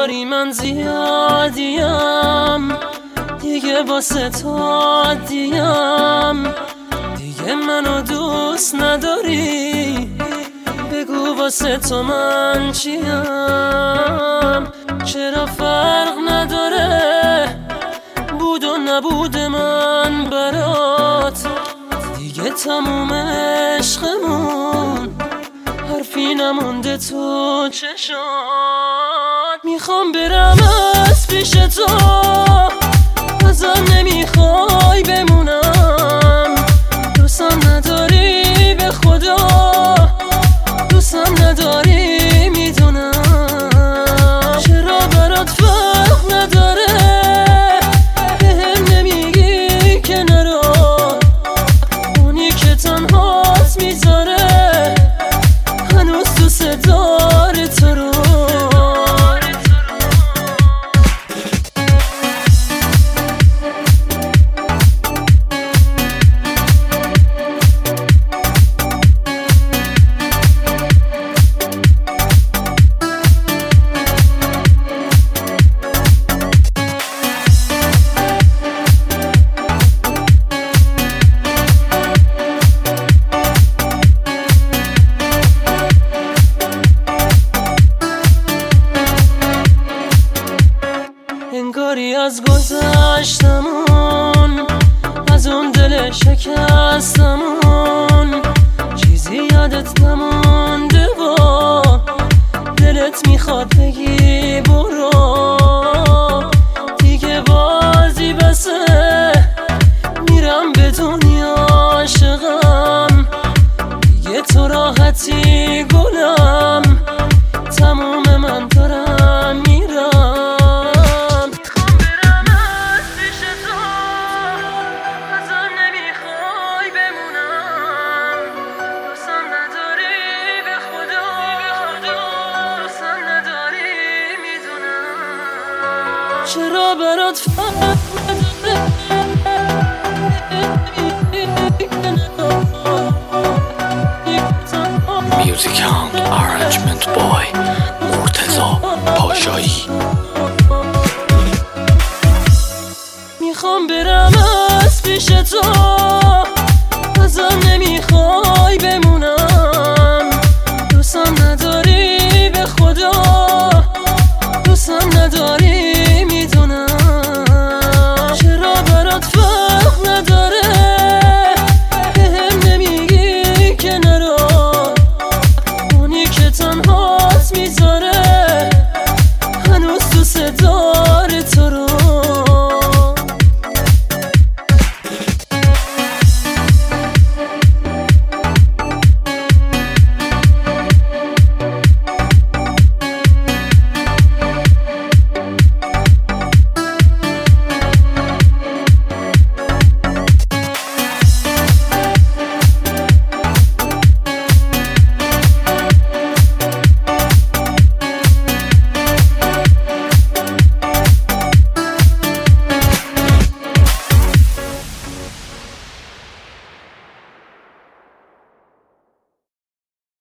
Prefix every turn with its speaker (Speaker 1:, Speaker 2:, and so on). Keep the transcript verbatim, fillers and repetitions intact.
Speaker 1: انگاری من زیادیم، دیگه واسه تو عادیم. دیگه منو دوست نداری، بگو واسه تو من چیم. چرا فرق نداره بود و نبود من برات، دیگه تموم عشقمون حرفی نمونده تو چشات. میخوام برم از پیش تو، ازم نمیخوای بمونم. دوستم نداری به خدا، دوستم نداری میدونم. چرا برات فرق نداره بهم نمیگی که نرو، اونی که تنهات میذاره هنوز دوست داره تو رو. انگاری از گذشتمون، از اون دل شکستمون چیزی یادت نمونده و دلت میخواد بگی برو. دیگه بازی بسه، میرم به دنیا عاشقم. دیگه تو راحتی گلم، تموم من دارم میرم. چرا برات فرق
Speaker 2: Music Sound Arrangement Boy مرتضی پاشایی.
Speaker 1: میخوام برم از پیش تو، ازم نمیخوای بمونی.